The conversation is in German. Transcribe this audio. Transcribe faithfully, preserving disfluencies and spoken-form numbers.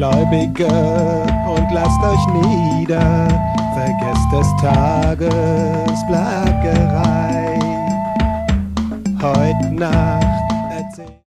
Gläubige, und lasst euch nieder, vergesst des Tages Plaggerei. Heut Nacht